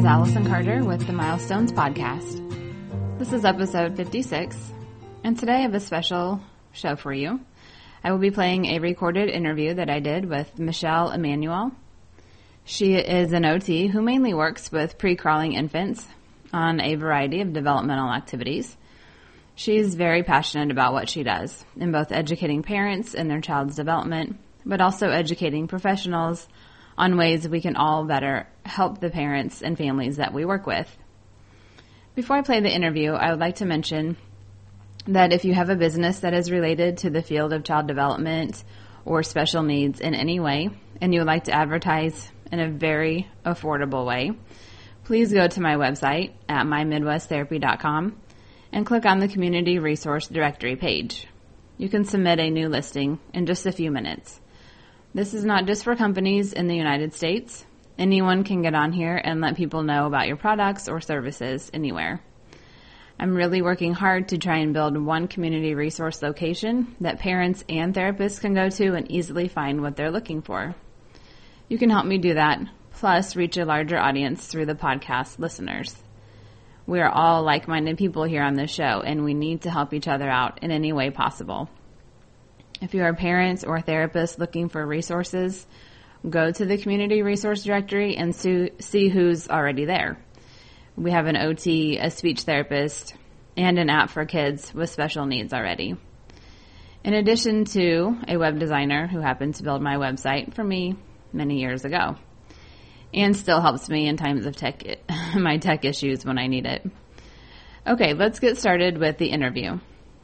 is Allison Carter with the Milestones Podcast. This is episode 56, and today I have a special show for you. I will be playing a recorded interview that I did with Michelle Emanuel. She is an OT who mainly works with pre-crawling infants on a variety of developmental activities. She's very passionate about what she does, in both educating parents in their child's development, but also educating professionals on ways we can all better help the parents and families that we work with. Before I play the interview, I would like to mention that if you have a business that is related to the field of child development or special needs in any way, and you would like to advertise in a very affordable way, please go to my website at mymidwesttherapy.com and click on the Community Resource Directory page. You can submit a new listing in just a few minutes. This is not just for companies in the United States. Anyone can get on here and let people know about your products or services anywhere. I'm really working hard to try and build one community resource location that parents and therapists can go to and easily find what they're looking for. You can help me do that, plus reach a larger audience through the podcast listeners. We are all like-minded people here on this show, and we need to help each other out in any way possible. If you are parents or therapists looking for resources, go to the Community Resource Directory and see who's already there. We have an OT, a speech therapist, and an app for kids with special needs already. In addition to a web designer who happened to build my website for me many years ago and still helps me in times of my tech issues when I need it. Okay, let's get started with the interview.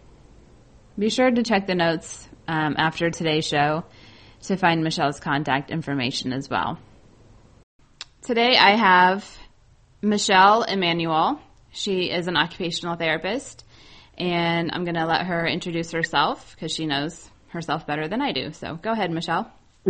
Be sure to check the notes after today's show to find Michelle's contact information as well. Today I have Michelle Emanuel. She is an occupational therapist, and I'm going to let her introduce herself because she knows herself better than I do. So go ahead, Michelle.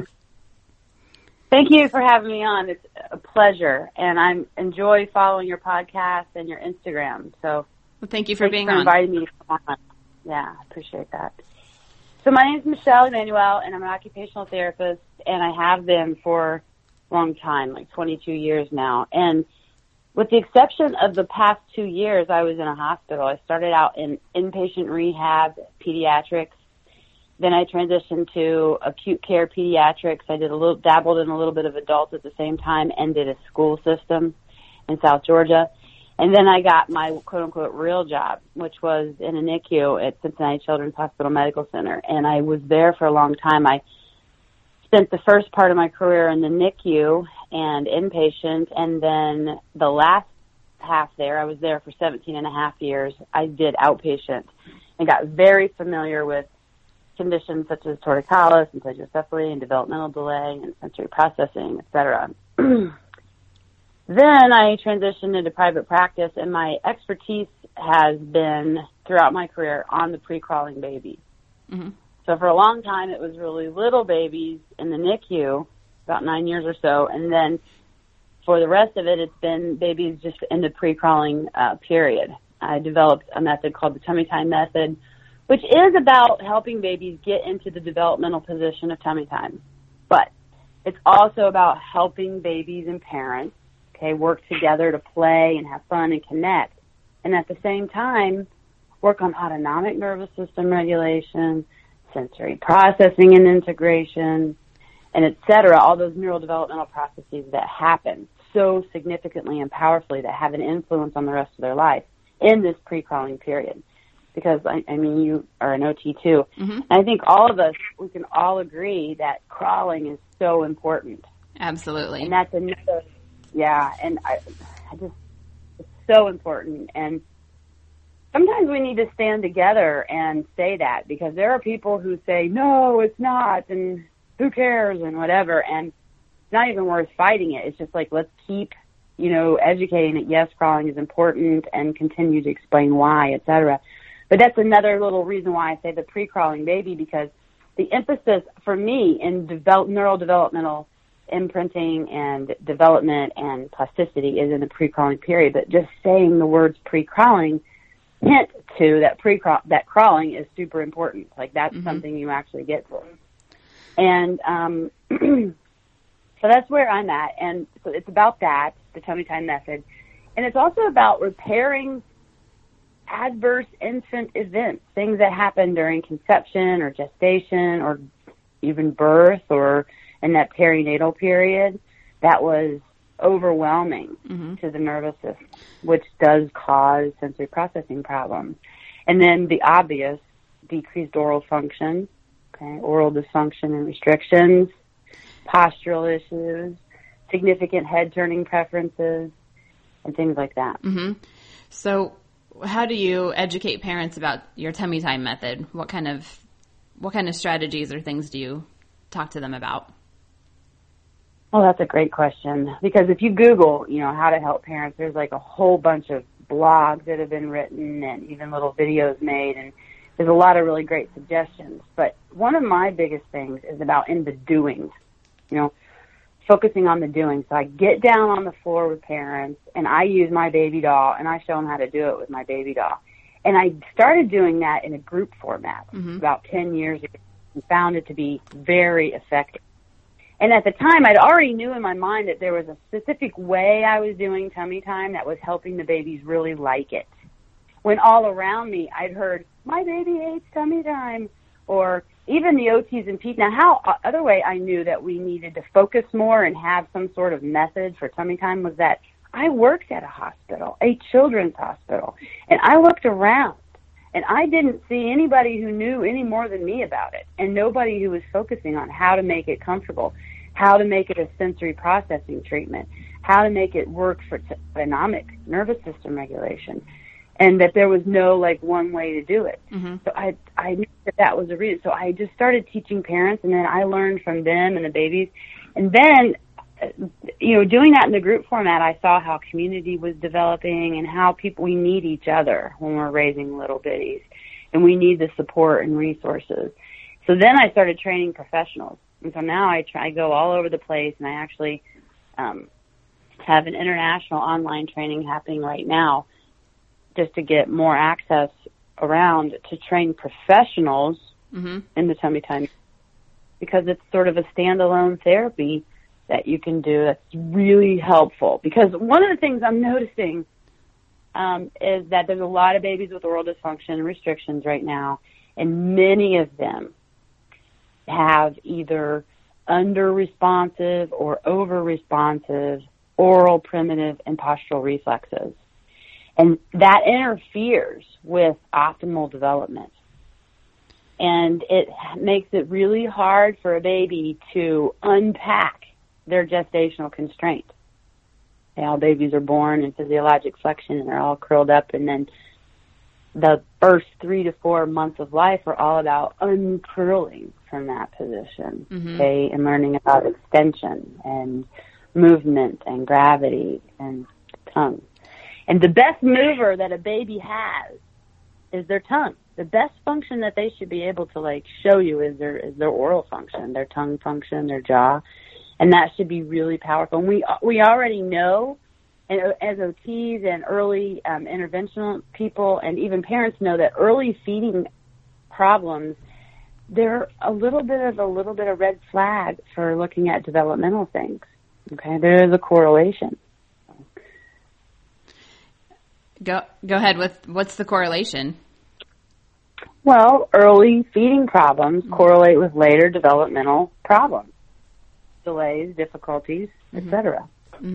Thank you for having me on. It's a pleasure, and I enjoy following your podcast and your Instagram. So well, thank you for being on. Inviting me to come on. Yeah, I appreciate that. So my name is Michelle Emanuel, and I'm an occupational therapist, and I have been for a long time, like 22 years now. And with the exception of the past 2 years, I was in a hospital. I started out in inpatient rehab, pediatrics. Then I transitioned to acute care pediatrics. I dabbled in a little bit of adults at the same time, and did a school system in South Georgia. And then I got my quote-unquote real job, which was in a NICU at Cincinnati Children's Hospital Medical Center. And I was there for a long time. I spent the first part of my career in the NICU and inpatient, and then the last half there, I was there for 17 and a half years. I did outpatient and got very familiar with conditions such as torticollis and plagioccephaly and developmental delay and sensory processing, et cetera. Then I transitioned into private practice, and my expertise has been throughout my career on the pre-crawling baby. Mm-hmm. So for a long time, it was really little babies in the NICU, about 9 years or so, and then for the rest of it, it's been babies just in the pre-crawling period. I developed a method called the tummy time method, which is about helping babies get into the developmental position of tummy time. But it's also about helping babies and parents work together to play and have fun and connect. And at the same time, work on autonomic nervous system regulation, sensory processing and integration, and et cetera, all those neurodevelopmental processes that happen so significantly and powerfully that have an influence on the rest of their life in this pre-crawling period. Because, I mean, you are an OT too. Mm-hmm. And I think all of us, we can all agree that crawling is so important. Absolutely. And that's another... Yeah, and I just, it's so important. And sometimes we need to stand together and say that, because there are people who say, no, it's not, and who cares, and whatever. And it's not even worth fighting it. It's just like, let's keep, educating that, yes, crawling is important, and continue to explain why, et cetera. But that's another little reason why I say the pre-crawling baby, because the emphasis for me in neurodevelopmental imprinting and development and plasticity is in the pre-crawling period, but just saying the words pre-crawling hint to that crawling is super important. Like that's mm-hmm. something you actually get to. And so that's where I'm at. And so it's about that. the tummy time method. And it's also about repairing adverse infant events, things that happen during conception or gestation or even birth or in that perinatal period that was overwhelming to the nervous system, which does cause sensory processing problems. And then the obvious, decreased oral function, oral dysfunction and restrictions, postural issues, significant head turning preferences, and things like that. So how do you educate parents about your tummy time method? What kind of strategies or things do you talk to them about? Well, that's a great question, because if you Google, how to help parents, there's like a whole bunch of blogs that have been written and even little videos made, and there's a lot of really great suggestions. But one of my biggest things is about in the doings, focusing on the doing. So I get down on the floor with parents, and I use my baby doll, and I show them how to do it with my baby doll. And I started doing that in a group format about 10 years ago and found it to be very effective. And at the time, I'd already knew in my mind that there was a specific way I was doing tummy time that was helping the babies really like it. When all around me, I'd heard, my baby hates tummy time, or even the OTs and PTs. Now, other way I knew that we needed to focus more and have some sort of method for tummy time was that I worked at a hospital, a children's hospital, and I looked around, and I didn't see anybody who knew any more than me about it, and nobody who was focusing on how to make it comfortable, how to make it a sensory processing treatment, how to make it work for autonomic nervous system regulation, and that there was no, one way to do it. So I knew that was a reason. So I just started teaching parents, and then I learned from them and the babies. And then, doing that in the group format, I saw how community was developing and how we need each other when we're raising little bitties, and we need the support and resources. So then I started training professionals. And so now I go all over the place, and I actually have an international online training happening right now just to get more access around to train professionals in the tummy time, because it's sort of a standalone therapy that you can do that's really helpful. Because one of the things I'm noticing is that there's a lot of babies with oral dysfunction and restrictions right now, and many of them have either under-responsive or over-responsive oral, primitive, and postural reflexes. And that interferes with optimal development. And it makes it really hard for a baby to unpack their gestational constraint. All babies are born in physiologic flexion, and they're all curled up, and then the first 3 to 4 months of life are all about uncurling from that position, and learning about extension and movement and gravity and tongue. And the best mover that a baby has is their tongue. The best function that they should be able to show you is their oral function, their tongue function, their jaw, and that should be really powerful. And we already know, as OTs and early interventional people and even parents know, that early feeding problems, they're a little bit of red flag for looking at developmental things. Okay, there is a correlation. Go ahead with what's the correlation? Well, early feeding problems correlate with later developmental problems, delays, difficulties, etc.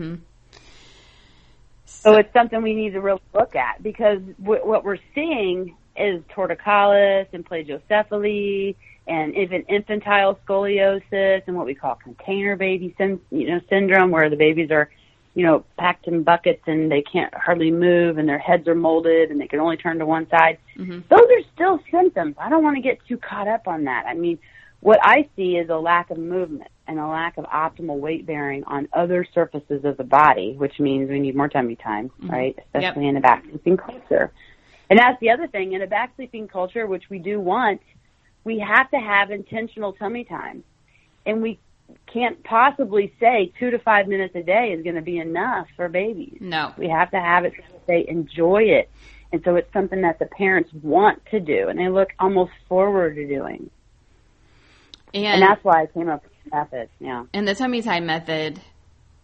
So it's something we need to really look at, because what we're seeing is torticollis and plagiocephaly and even infantile scoliosis and what we call container baby syndrome, where the babies are packed in buckets and they can't hardly move and their heads are molded and they can only turn to one side. Those are still symptoms. I don't want to get too caught up on that. I mean, what I see is a lack of movement and a lack of optimal weight bearing on other surfaces of the body, which means we need more tummy time, right? Especially in a back-sleeping culture. And that's the other thing. In a back-sleeping culture, which we do want, we have to have intentional tummy time. And we can't possibly say 2 to 5 minutes a day is going to be enough for babies. No. We have to have it so that they enjoy it. And so it's something that the parents want to do and they look almost forward to doing. And that's why I came up with the method, yeah. And the tummy time method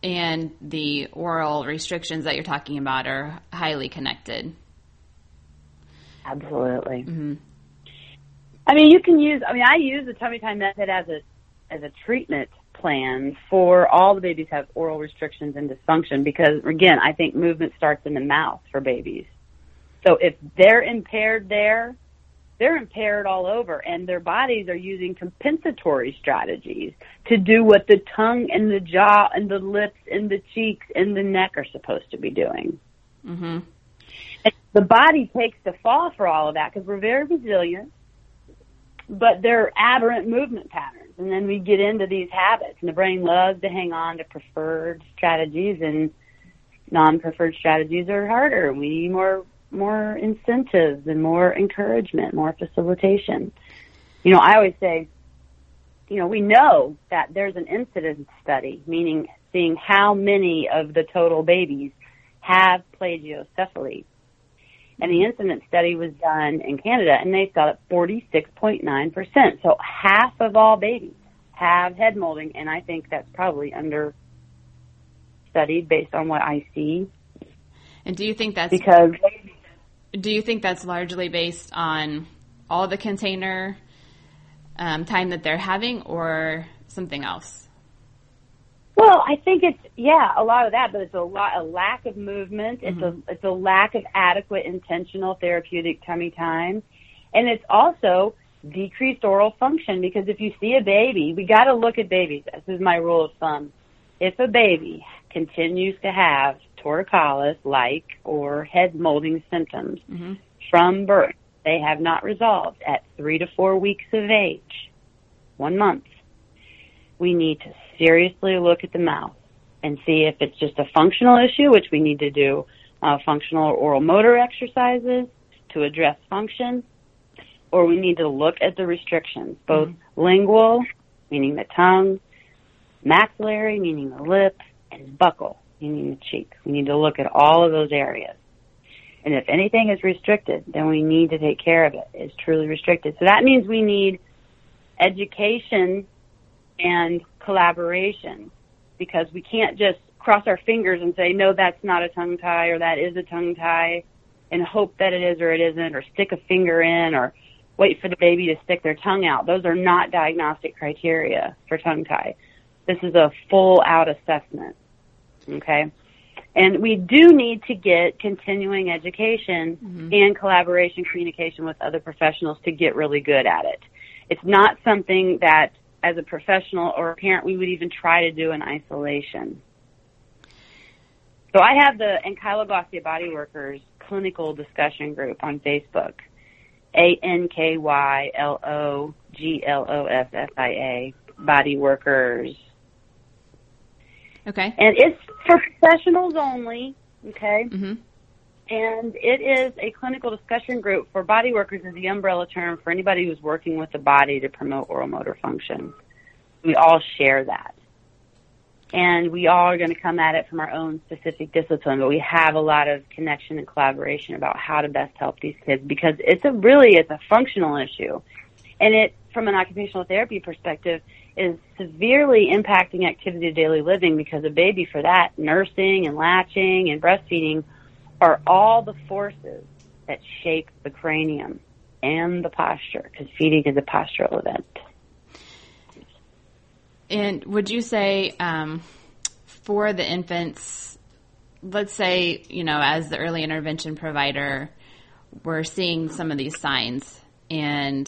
and the oral restrictions that you're talking about are highly connected. Absolutely. Mm-hmm. I mean, I use the tummy time method as a treatment plan for all the babies who have oral restrictions and dysfunction because, again, I think movement starts in the mouth for babies. So if they're impaired there, they're impaired all over, and their bodies are using compensatory strategies to do what the tongue and the jaw and the lips and the cheeks and the neck are supposed to be doing. Mm-hmm. And the body takes the fall for all of that because we're very resilient, but they're aberrant movement patterns. And then we get into these habits, and the brain loves to hang on to preferred strategies, and non-preferred strategies are harder. We need more incentives and more encouragement, more facilitation. I always say, we know that there's an incidence study, meaning seeing how many of the total babies have plagiocephaly. And the incidence study was done in Canada, and they saw that 46.9%. So half of all babies have head molding, and I think that's probably understudied based on what I see. And do you think that's largely based on all the container time that they're having, or something else? Well, I think it's a lot of that, but it's a lack of movement. Mm-hmm. It's a lack of adequate intentional therapeutic tummy time, and it's also decreased oral function because if you see a baby, we got to look at babies. This is my rule of thumb. If a baby continues to have torticollis-like or head molding symptoms mm-hmm. from birth, they have not resolved at 3 to 4 weeks of age, 1 month, we need to seriously look at the mouth and see if it's just a functional issue, which we need to do functional oral motor exercises to address function, or we need to look at the restrictions, both mm-hmm. lingual, meaning the tongue, maxillary, meaning the lip, and buccal, meaning the cheek. We need to look at all of those areas. And if anything is restricted, then we need to take care of it. It's truly restricted. So that means we need education and collaboration, because we can't just cross our fingers and say, no, that's not a tongue tie, or that is a tongue tie, and hope that it is or it isn't, or stick a finger in, or wait for the baby to stick their tongue out. Those are not diagnostic criteria for tongue tie. This is a full-out assessment, okay? And we do need to get continuing education mm-hmm. and collaboration, communication with other professionals to get really good at it. It's not something that, as a professional or a parent, we would even try to do in isolation. So I have the Ankylosing Body Workers clinical discussion group on Facebook, ANKYLOGLOSSIA, Body Workers. Okay. And it's for professionals only, okay? Mm-hmm. And it is a clinical discussion group for body workers is the umbrella term for anybody who's working with the body to promote oral motor function. We all share that. And we all are going to come at it from our own specific discipline, but we have a lot of connection and collaboration about how to best help these kids, because it's a functional issue. And it, from an occupational therapy perspective, is severely impacting activity of daily living, because a baby, for that, nursing and latching and breastfeeding are all the forces that shape the cranium and the posture, because feeding is a postural event. And would you say for the infants, let's say, as the early intervention provider, we're seeing some of these signs, and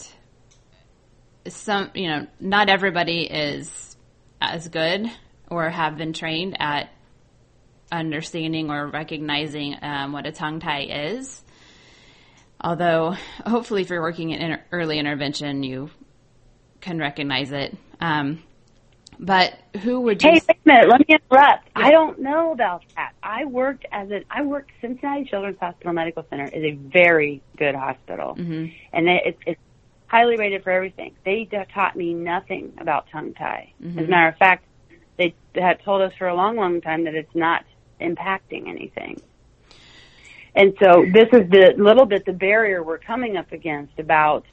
not everybody is as good or have been trained at understanding or recognizing what a tongue tie is. Although, hopefully, if you're working in early intervention, you can recognize it. But who would you... Hey, wait a minute. Let me interrupt. Yeah. I don't know about that. Cincinnati Children's Hospital Medical Center is a very good hospital. Mm-hmm. And it's highly rated for everything. They taught me nothing about tongue tie. Mm-hmm. As a matter of fact, they had told us for a long, long time that it's not impacting anything. And so this is the barrier we're coming up against about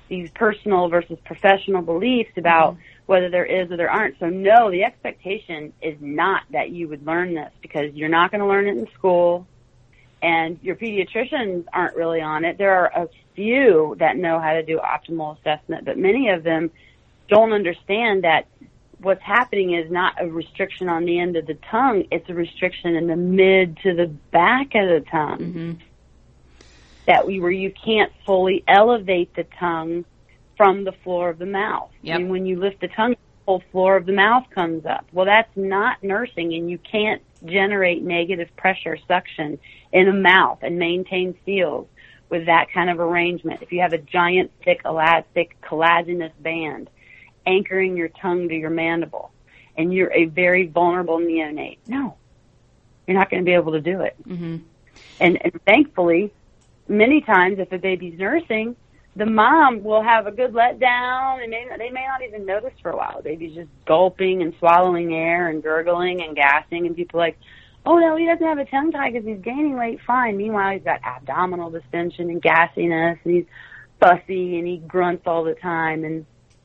these personal versus professional beliefs about whether there is or there aren't. So no, the expectation is not that you would learn this, because you're not going to learn it in school, and your pediatricians aren't really on it. There are a few that know how to do optimal assessment, but many of them don't understand that what's happening is not a restriction on the end of the tongue, it's a restriction in the mid to the back of the tongue. Mm-hmm. Where you can't fully elevate the tongue from the floor of the mouth. Yep. And when you lift the tongue, the whole floor of the mouth comes up. Well, that's not nursing, and you can't generate negative pressure suction in a mouth and maintain seals with that kind of arrangement. If you have a giant, thick, elastic, collagenous band anchoring your tongue to your mandible, and you're a very vulnerable neonate, no, you're not going to be able to do it. Mm-hmm. And thankfully, many times if a baby's nursing, the mom will have a good letdown, and they may not even notice for a while. The baby's just gulping and swallowing air and gurgling and gasping, and people are like, oh, no, he doesn't have a tongue tie because he's gaining weight, fine. Meanwhile, he's got abdominal distension and gassiness, and he's fussy, and he grunts all the time, and,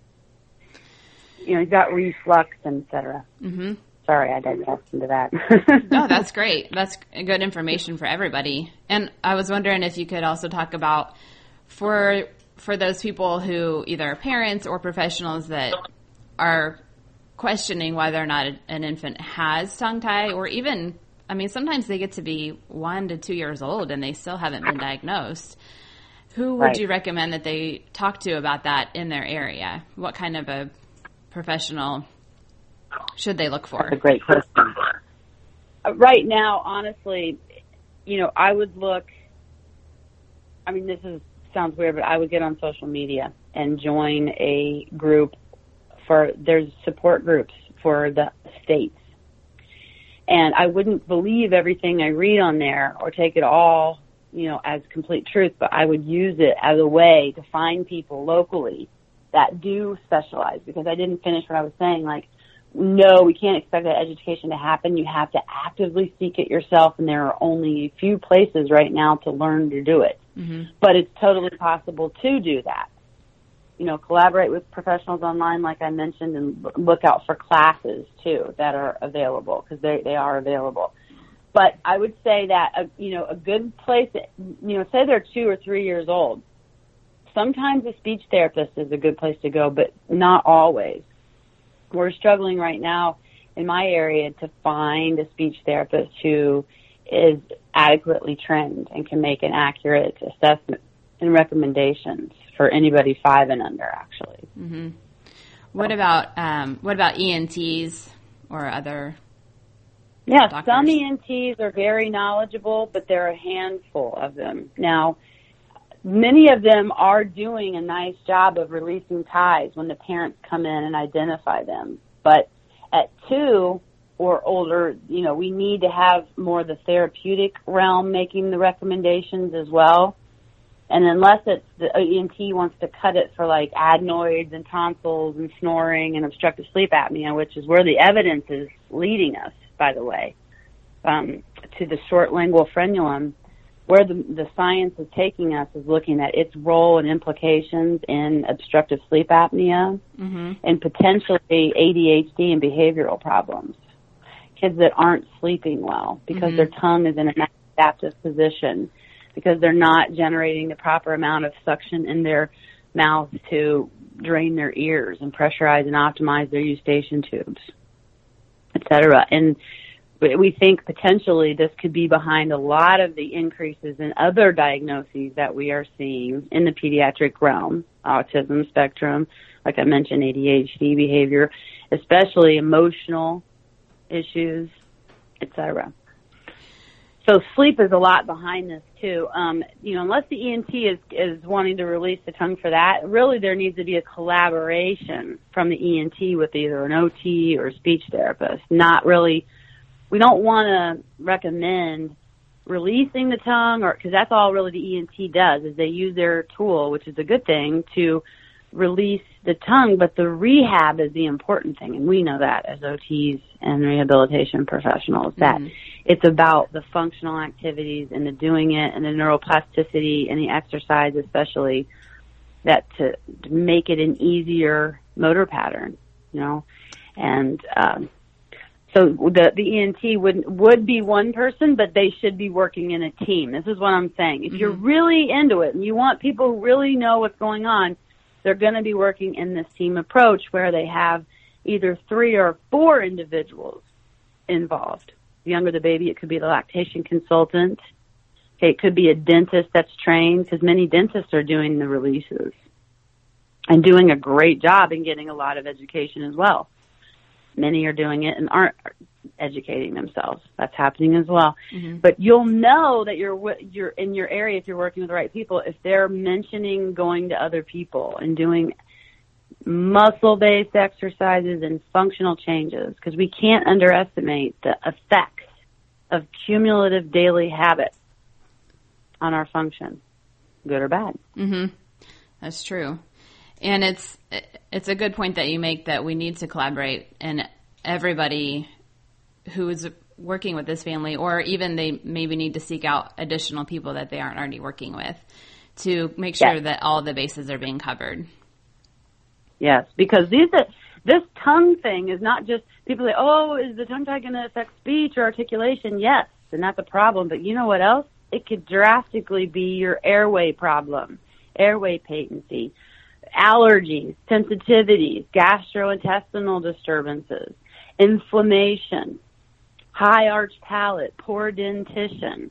he's got reflux, and et cetera. Mm-hmm. Sorry, I digressed into that. No, that's great. That's good information for everybody. And I was wondering if you could also talk about for those people who either are parents or professionals that are questioning whether or not an infant has tongue tie, or even, sometimes they get to be 1 to 2 years old and they still haven't been diagnosed. Who would you recommend that they talk to about that in their area? What kind of a professional should they look for? That's a great question. Right now, honestly, I would look, sounds weird, but I would get on social media and join a group there's support groups for the states. And I wouldn't believe everything I read on there or take it all, as complete truth, but I would use it as a way to find people locally that do specialize, because I didn't finish what I was saying. No, we can't expect that education to happen. You have to actively seek it yourself, and there are only a few places right now to learn to do it. Mm-hmm. But it's totally possible to do that. Collaborate with professionals online, like I mentioned, and look out for classes, too, that are available, because they are available. But I would say that, a good place, say they're 2 or 3 years old. Sometimes a speech therapist is a good place to go, but not always. We're struggling right now in my area to find a speech therapist who is adequately trained and can make an accurate assessment and recommendations for anybody 5 and under, actually. Mm-hmm. What about ENTs or other doctors? Some ENTs are very knowledgeable, but there are a handful of them. Now, many of them are doing a nice job of releasing ties when the parents come in and identify them. But at 2 or older, we need to have more of the therapeutic realm making the recommendations as well. And unless it's the ENT wants to cut it for adenoids and tonsils and snoring and obstructive sleep apnea, which is where the evidence is leading us, by the way, to the short lingual frenulum, where the science is taking us is looking at its role and implications in obstructive sleep apnea and potentially ADHD and behavioral problems. Kids that aren't sleeping well because their tongue is in an adaptive position, because they're not generating the proper amount of suction in their mouth to drain their ears and pressurize and optimize their eustachian tubes, et cetera. And we think potentially this could be behind a lot of the increases in other diagnoses that we are seeing in the pediatric realm, autism spectrum, like I mentioned, ADHD behavior, especially emotional issues, et cetera. So sleep is a lot behind this too. Unless the ENT is wanting to release the tongue for that, really there needs to be a collaboration from the ENT with either an OT or a speech therapist. We don't want to recommend releasing the tongue, because that's all really the ENT does, is they use their tool, which is a good thing, to release the tongue, but the rehab is the important thing, and we know that as OTs and rehabilitation professionals, that it's about the functional activities and the doing it and the neuroplasticity and the exercise especially that to make it an easier motor pattern, and so the ENT would be one person, but they should be working in a team. This is what I'm saying. If you're really into it and you want people who really know what's going on, they're going to be working in this team approach where they have either 3 or 4 individuals involved. The younger the baby, it could be the lactation consultant. Okay, it could be a dentist that's trained, because many dentists are doing the releases and doing a great job and getting a lot of education as well. Many are doing it and aren't educating themselves. That's happening as well. But you'll know that you're in your area if you're working with the right people if they're mentioning going to other people and doing muscle-based exercises and functional changes, because we can't underestimate the effects of cumulative daily habits on our function, good or bad. That's true. And it's a good point that you make, that we need to collaborate, and everybody who is working with this family, or even they maybe need to seek out additional people that they aren't already working with, to make sure that all the bases are being covered. Yes, because this tongue thing is not just people say, oh, is the tongue tie going to affect speech or articulation? Yes, and that's a problem. But you know what else? It could drastically be your airway problem, airway patency, allergies, sensitivities, gastrointestinal disturbances, inflammation, high arch palate, poor dentition.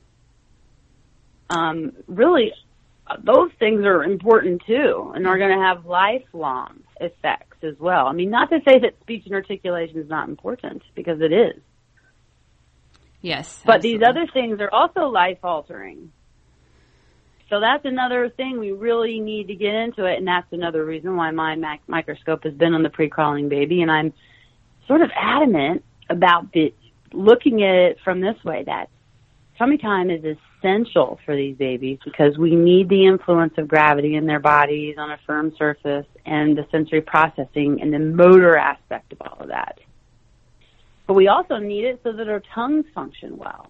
Really, those things are important too, and are going to have lifelong effects as well. I mean, not to say that speech and articulation is not important, because it is. Yes. But absolutely. These other things are also life-altering. So that's another thing we really need to get into it, and that's another reason why my microscope has been on the pre-crawling baby, and I'm sort of adamant about looking at it from this way, that tummy time is essential for these babies, because we need the influence of gravity in their bodies on a firm surface, and the sensory processing and the motor aspect of all of that. But we also need it so that our tongues function well.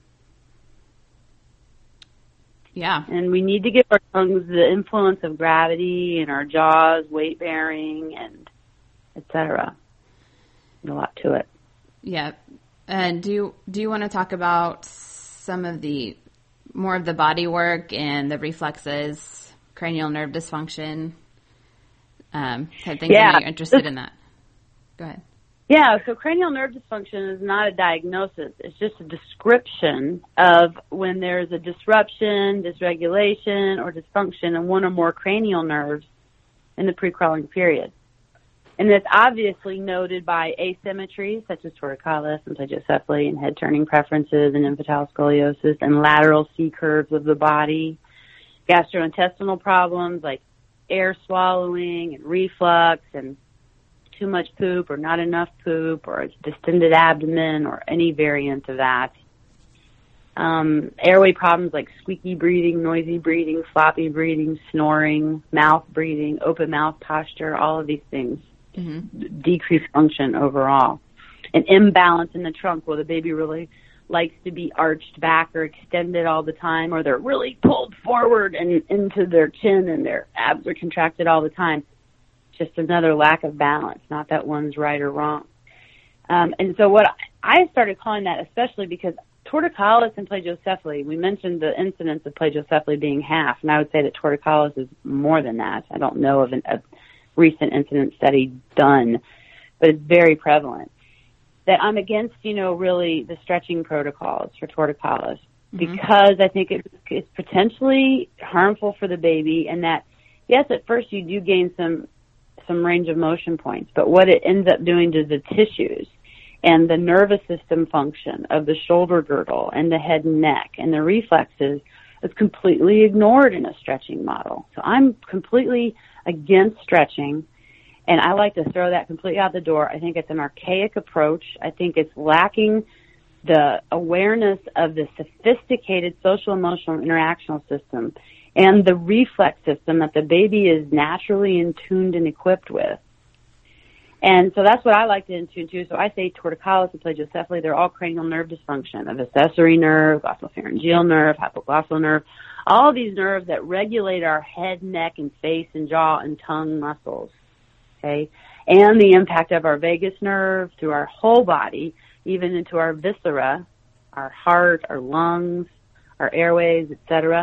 Yeah. And we need to give our tongues the influence of gravity, and our jaws weight bearing, and et cetera. A lot to it. Yeah. And do you want to talk about some of the more of the body work and the reflexes, cranial nerve dysfunction, type things? Yeah. You're interested in that. Go ahead. Yeah, so cranial nerve dysfunction is not a diagnosis. It's just a description of when there's a disruption, dysregulation, or dysfunction in one or more cranial nerves in the pre-crawling period. And it's obviously noted by asymmetries such as torticollis and plagiocephaly, and head-turning preferences and infantile scoliosis, and lateral C-curves of the body, gastrointestinal problems like air swallowing and reflux, and too much poop or not enough poop, or a distended abdomen, or any variant of that. Airway problems like squeaky breathing, noisy breathing, floppy breathing, snoring, mouth breathing, open mouth posture, all of these things decrease function overall. An imbalance in the trunk, where the baby really likes to be arched back or extended all the time, or they're really pulled forward and into their chin, and their abs are contracted all the time. Just another lack of balance, not that one's right or wrong. And so what I started calling that, especially because torticollis and plagiocephaly, we mentioned the incidence of plagiocephaly being half, and I would say that torticollis is more than that. I don't know of a recent incidence study done, but it's very prevalent. That I'm against, really the stretching protocols for torticollis, because I think it's potentially harmful for the baby, and that, yes, at first you do gain some range of motion points, but what it ends up doing to the tissues and the nervous system function of the shoulder girdle and the head and neck and the reflexes is completely ignored in a stretching model. So I'm completely against stretching, and I like to throw that completely out the door. I think it's an archaic approach. I think it's lacking the awareness of the sophisticated social emotional interactional system and the reflex system that the baby is naturally in tuned and equipped with. And so that's what I like to intune to. So I say torticollis and plagiocephaly, they're all cranial nerve dysfunction, of accessory nerve, glossopharyngeal nerve, hypoglossal nerve, All these nerves that regulate our head, neck, and face and jaw and tongue muscles, okay? And the impact of our vagus nerve through our whole body, even into our viscera, our heart, our lungs, our airways, etc.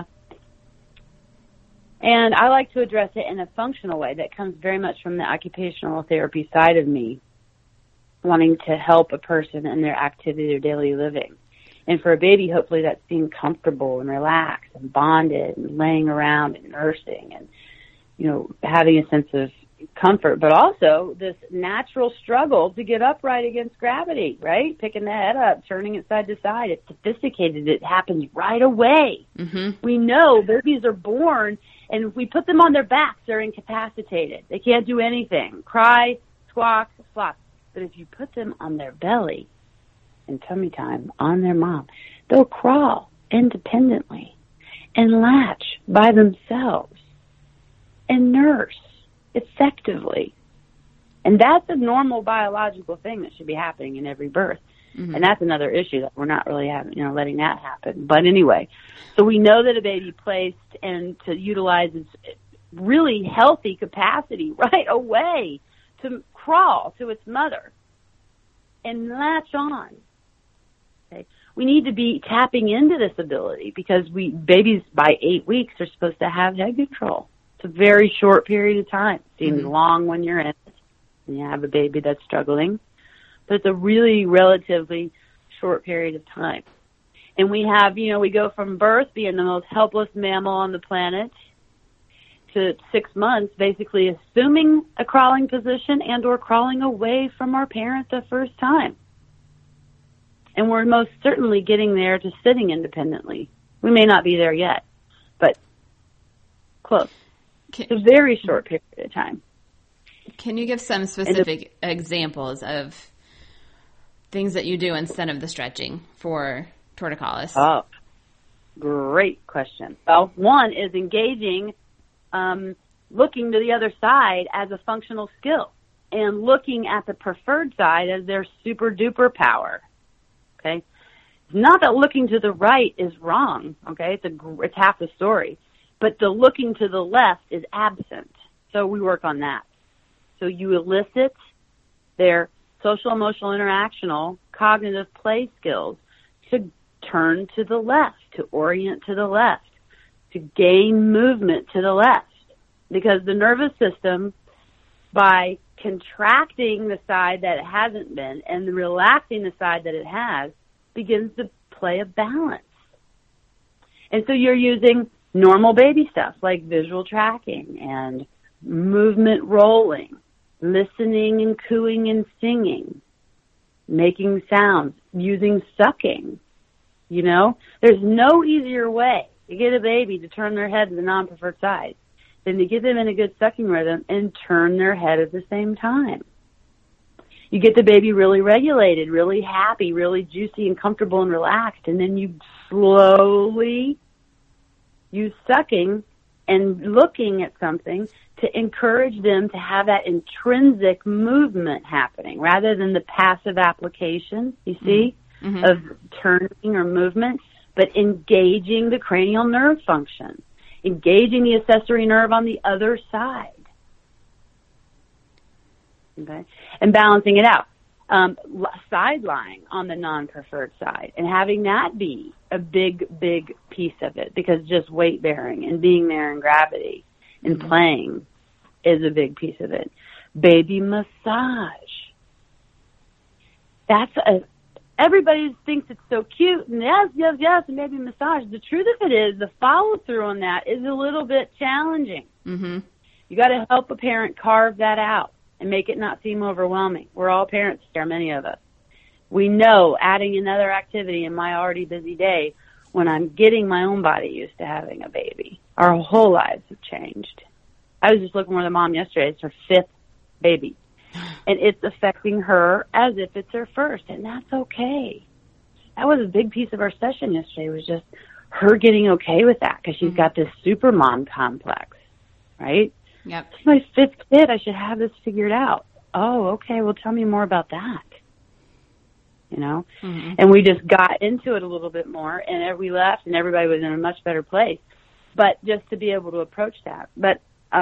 And I like to address it in a functional way that comes very much from the occupational therapy side of me, wanting to help a person in their activity of daily living. And for a baby, hopefully that's being comfortable and relaxed and bonded and laying around and nursing and, you know, having a sense of comfort, but also this natural struggle to get upright against gravity, right? Picking the head up, turning it side to side. It's sophisticated. It happens right away. Mm-hmm. We know babies are born, and if we put them on their backs, they're incapacitated. They can't do anything. Cry, squawk, flop. But if you put them on their belly, in tummy time, on their mom, they'll crawl independently and latch by themselves and nurse effectively. And that's a normal biological thing that should be happening in every birth. Mm-hmm. And that's another issue that we're not really having, letting that happen. But anyway, so we know that a baby placed and to utilize its really healthy capacity right away to crawl to its mother and latch on. Okay. We need to be tapping into this ability because babies by 8 weeks are supposed to have head control. It's a very short period of time. It seems long when you're in it and you have a baby that's struggling, but it's a really relatively short period of time. And we have, we go from birth, being the most helpless mammal on the planet, to 6 months, basically assuming a crawling position and or crawling away from our parent the first time. And we're most certainly getting there to sitting independently. We may not be there yet, but close. It's a very short period of time. Can you give some specific examples of things that you do instead of the stretching for torticollis? Oh, great question. Well, one is engaging, looking to the other side as a functional skill and looking at the preferred side as their super duper power. Okay, not that looking to the right is wrong. Okay, it's half the story, but the looking to the left is absent. So we work on that. So you elicit their social, emotional, interactional, cognitive play skills to turn to the left, to orient to the left, to gain movement to the left, because the nervous system, by contracting the side that it hasn't been and relaxing the side that it has, begins to play a balance. And so you're using normal baby stuff like visual tracking and movement rolling, listening and cooing and singing, making sounds, using sucking. There's no easier way to get a baby to turn their head to the non-preferred side than to get them in a good sucking rhythm and turn their head at the same time. You get the baby really regulated, really happy, really juicy and comfortable and relaxed, and then you slowly use sucking and looking at something to encourage them to have that intrinsic movement happening rather than the passive application, you see, of turning or movement, but engaging the cranial nerve function, engaging the accessory nerve on the other side. Okay, and balancing it out. Side lying on the non-preferred side and having that be a big, big piece of it, because just weight bearing and being there in gravity and playing is a big piece of it. Baby massage. Everybody thinks it's so cute and yes, and baby massage. The truth of it is the follow through on that is a little bit challenging. Mm-hmm. You got to help a parent carve that out and make it not seem overwhelming. We're all parents here, many of us. We know adding another activity in my already busy day when I'm getting my own body used to having a baby. Our whole lives have changed. I was just looking with a mom yesterday. It's her 5th baby. And it's affecting her as if it's her first, and that's okay. That was a big piece of our session yesterday, was just her getting okay with that, because she's got this super mom complex, right? Yep. It's my 5th kid. I should have this figured out. Oh, okay. Well, tell me more about that. And we just got into it a little bit more, and we left, and everybody was in a much better place. but just to be able to approach that. But,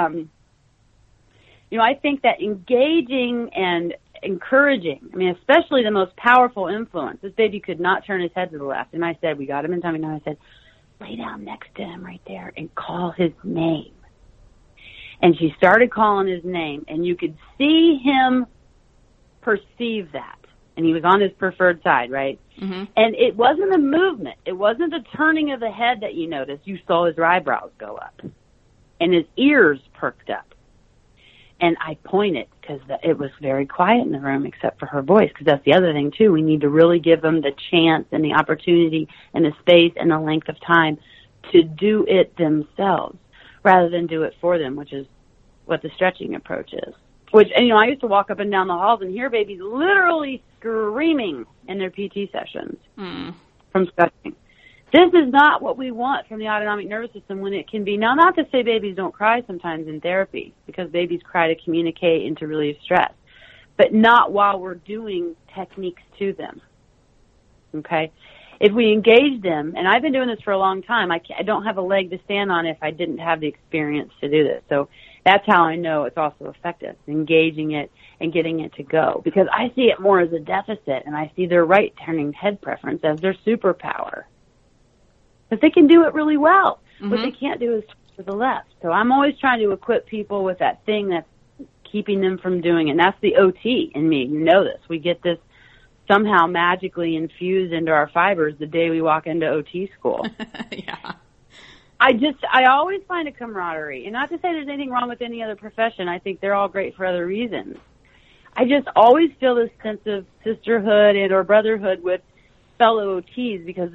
I think that engaging and encouraging, especially the most powerful influence. This baby could not turn his head to the left. And I said, we got him in tummy. Now I said, lay down next to him right there and call his name. And she started calling his name, and you could see him perceive that. And he was on his preferred side, right? Mm-hmm. And it wasn't a movement. It wasn't a turning of the head that you noticed. You saw his eyebrows go up. And his ears perked up. And I pointed because it was very quiet in the room except for her voice, because that's the other thing, too. We need to really give them the chance and the opportunity and the space and the length of time to do it themselves rather than do it for them, which is what the stretching approach is. Which, and, I used to walk up and down the halls and hear babies literally screaming in their PT sessions from stretching. This is not what we want from the autonomic nervous system when it can be. Now, not to say babies don't cry sometimes in therapy, because babies cry to communicate and to relieve stress, but not while we're doing techniques to them. Okay? If we engage them, and I've been doing this for a long time, I don't have a leg to stand on if I didn't have the experience to do this. So that's how I know it's also effective, engaging it and getting it to go. Because I see it more as a deficit, and I see their right-turning head preference as their superpower. But they can do it really well. Mm-hmm. What they can't do is to the left. So I'm always trying to equip people with that thing that's keeping them from doing it. And that's the OT in me. You know this. We get this somehow magically infused into our fibers the day we walk into OT school. Yeah. I always find a camaraderie. And not to say there's anything wrong with any other profession. I think they're all great for other reasons. I just always feel this sense of sisterhood and or brotherhood with fellow OTs, because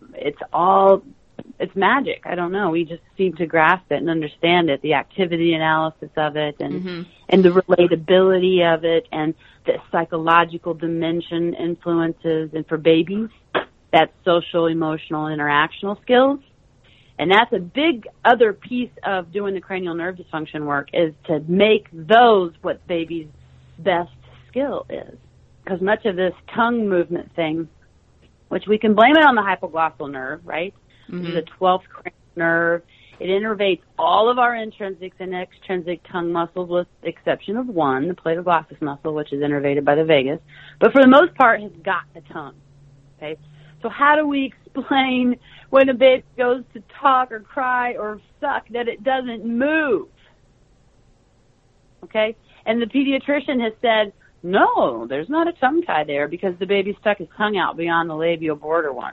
it's magic. I don't know. We just seem to grasp it and understand it, the activity analysis of it, and and the relatability of it, and the psychological dimension influences. And for babies, that's social, emotional, interactional skills. And that's a big other piece of doing the cranial nerve dysfunction work, is to make those what babies' best skill is. Because much of this tongue movement thing, which we can blame it on the hypoglossal nerve, right? Mm-hmm. Which is the 12th cranial nerve. It innervates all of our intrinsic and extrinsic tongue muscles, with the exception of one, the platoglossus muscle, which is innervated by the vagus. But for the most part, it's got the tongue. Okay? So how do we explain when a baby goes to talk or cry or suck that it doesn't move? Okay? And the pediatrician has said, no, there's not a tongue tie there because the baby stuck his tongue out beyond the labial border once.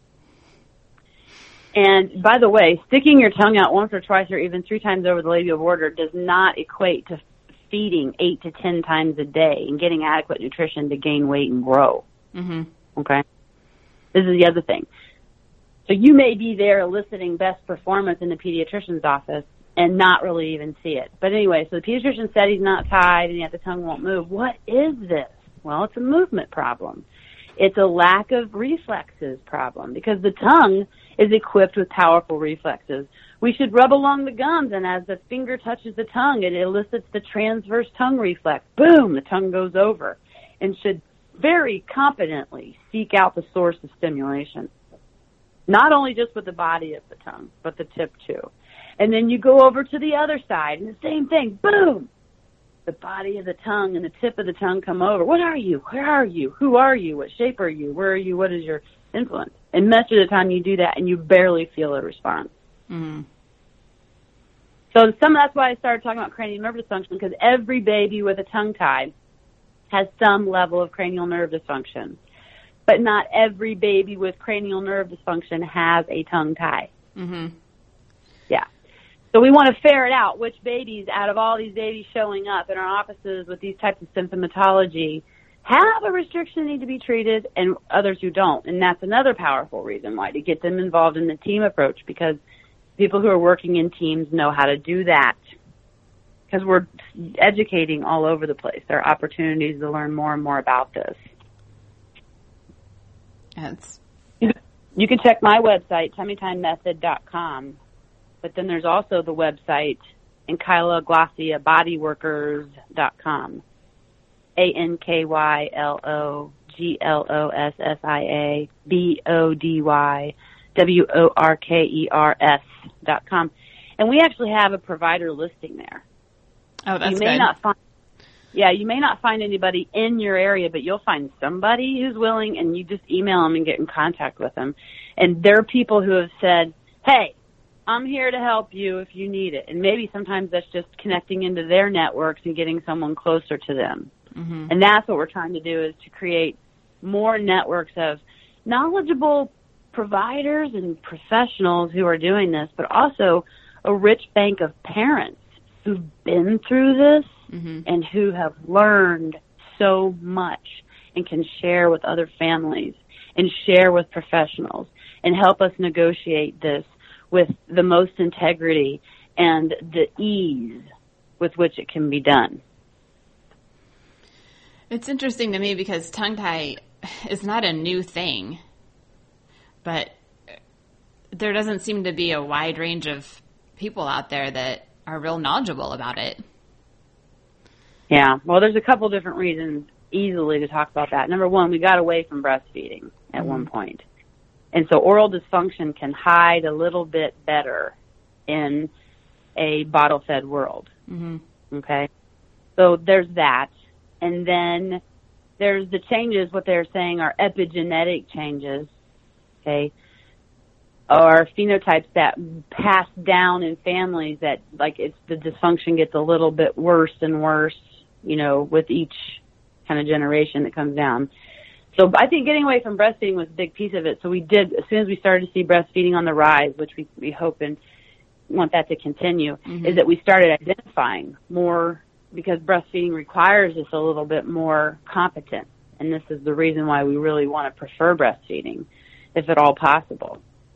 And by the way, sticking your tongue out once or twice or even 3 times over the labial border does not equate to feeding 8 to 10 times a day and getting adequate nutrition to gain weight and grow. Mm-hmm. Okay? This is the other thing. So you may be there eliciting best performance in the pediatrician's office and not really even see it. But anyway, so the pediatrician said he's not tied and yet the tongue won't move. What is this? Well, it's a movement problem. It's a lack of reflexes problem, because the tongue is equipped with powerful reflexes. We should rub along the gums, and as the finger touches the tongue, it elicits the transverse tongue reflex. Boom, the tongue goes over, and should very competently seek out the source of stimulation. Not only just with the body of the tongue, but the tip too. And then you go over to the other side, and the same thing, boom! The body of the tongue and the tip of the tongue come over. What are you? Where are you? Who are you? What shape are you? Where are you? What is your influence? And much of the time you do that and you barely feel a response. Mm-hmm. So that's why I started talking about cranial nerve dysfunction, because every baby with a tongue tie has some level of cranial nerve dysfunction. But not every baby with cranial nerve dysfunction has a tongue tie. Mm-hmm. Yeah. So we want to ferret out which babies out of all these babies showing up in our offices with these types of symptomatology have a restriction, need to be treated, and others who don't. And that's another powerful reason why, to get them involved in the team approach, because people who are working in teams know how to do that. Because we're educating all over the place. There are opportunities to learn more and more about this. You can check my website, tummytimemethod.com. But then there's also the website, AnkyloGlossia.bodyworkers.com. ANKYLOGLOSSIA BODY WORKERS.com. And we actually have a provider listing there. Oh, that's you may good. You may not find anybody in your area, but you'll find somebody who's willing, and you just email them and get in contact with them. And there are people who have said, hey, I'm here to help you if you need it. And maybe sometimes that's just connecting into their networks and getting someone closer to them. Mm-hmm. And that's what we're trying to do, is to create more networks of knowledgeable providers and professionals who are doing this, but also a rich bank of parents who've been through this and who have learned so much and can share with other families and share with professionals and help us negotiate this with the most integrity and the ease with which it can be done. It's interesting to me because tongue tie is not a new thing, but there doesn't seem to be a wide range of people out there that are real knowledgeable about it. Yeah, well, there's a couple different reasons easily to talk about that. Number one, we got away from breastfeeding at one point. And so oral dysfunction can hide a little bit better in a bottle-fed world. Okay? So there's that. And then there's the changes, what they're saying are epigenetic changes, okay, or phenotypes that pass down in families that, like, it's the dysfunction gets a little bit worse and worse, you know, with each kind of generation that comes down. So I think getting away from breastfeeding was a big piece of it. So we did, as soon as we started to see breastfeeding on the rise, which we hope and want that to continue, is that we started identifying more, because breastfeeding requires us a little bit more competent. And this is the reason why we really want to prefer breastfeeding, if at all possible.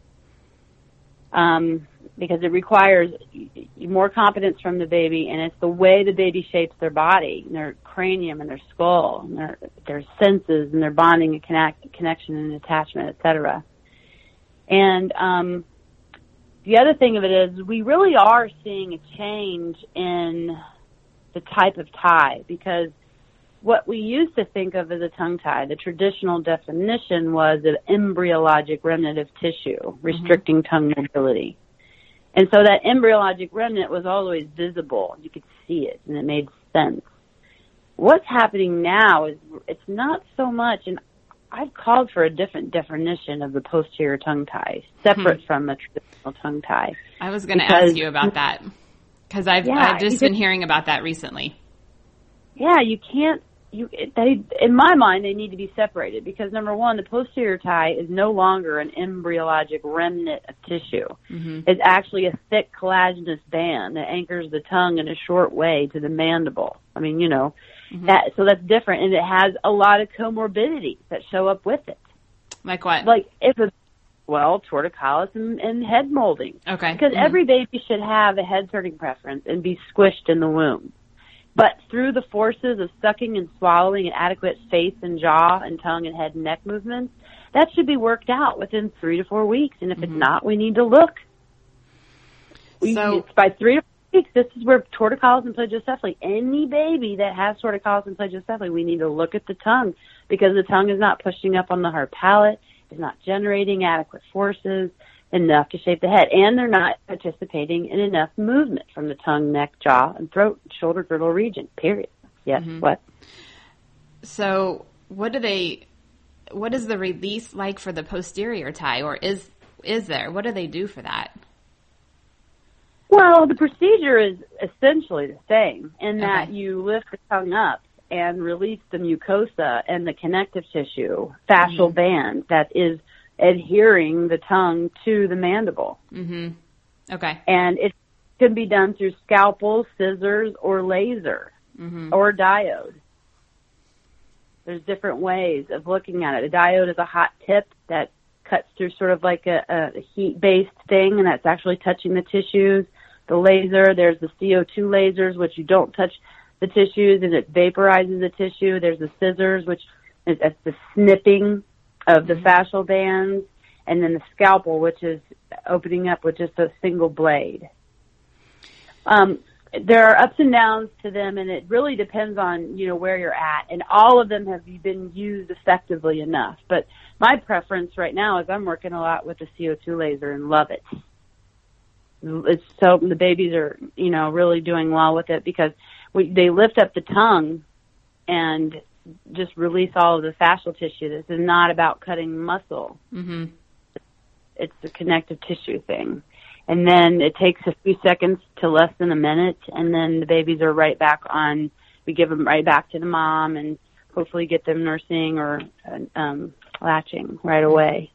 Because it requires more competence from the baby, and it's the way the baby shapes their body, and their cranium and their skull, and their senses, and their bonding and connection and attachment, etc. And the other thing of it is we really are seeing a change in the type of tie, because what we used to think of as a tongue tie, the traditional definition was an embryologic remnant of tissue restricting tongue mobility. And so that embryologic remnant was always visible. You could see it, and it made sense. What's happening now is it's not so much, and I've called for a different definition of the posterior tongue tie, separate from the traditional tongue tie. I was going to ask you about that, because I've just been hearing about that recently. Yeah, you can't. In my mind, they need to be separated, because number one, the posterior tie is no longer an embryologic remnant of tissue. It's actually a thick collagenous band that anchors the tongue in a short way to the mandible. I mean, you know, so that's different, and it has a lot of comorbidities that show up with it. Like what? Like torticollis and head molding. Okay. Because every baby should have a head turning preference and be squished in the womb. But through the forces of sucking and swallowing and adequate face and jaw and tongue and head and neck movements, that should be worked out within 3 to 4 weeks. And if it's not, we need to look. So by 3 to 4 weeks, this is where torticollis and plagioccephaly, any baby that has torticollis and plagioccephaly, we need to look at the tongue, because the tongue is not pushing up on the hard palate, it's not generating adequate forces enough to shape the head, and they're not participating in enough movement from the tongue, neck, jaw, and throat, shoulder girdle region, period. Yes, what? So what is the release like for the posterior tie, or is there? What do they do for that? Well, the procedure is essentially the same, in that you lift the tongue up and release the mucosa and the connective tissue, fascial band that is adhering the tongue to the mandible. Okay. And it can be done through scalpel, scissors, or laser, or diode. There's different ways of looking at it. A diode is a hot tip that cuts through sort of like a heat-based thing, and that's actually touching the tissues. The laser, there's the CO2 lasers, which you don't touch the tissues, and it vaporizes the tissue. There's the scissors, which is the snipping of the fascial bands, and then the scalpel, which is opening up with just a single blade. there are ups and downs to them, and it really depends on, where you're at. And all of them have been used effectively enough. But my preference right now is I'm working a lot with the CO2 laser and love it. So the babies are, really doing well with it because they lift up the tongue and just release all of the fascial tissue. This is not about cutting muscle. Mm-hmm. It's a connective tissue thing. And then it takes a few seconds to less than a minute, and then the babies are right back on. We give them right back to the mom and hopefully get them nursing or latching right away.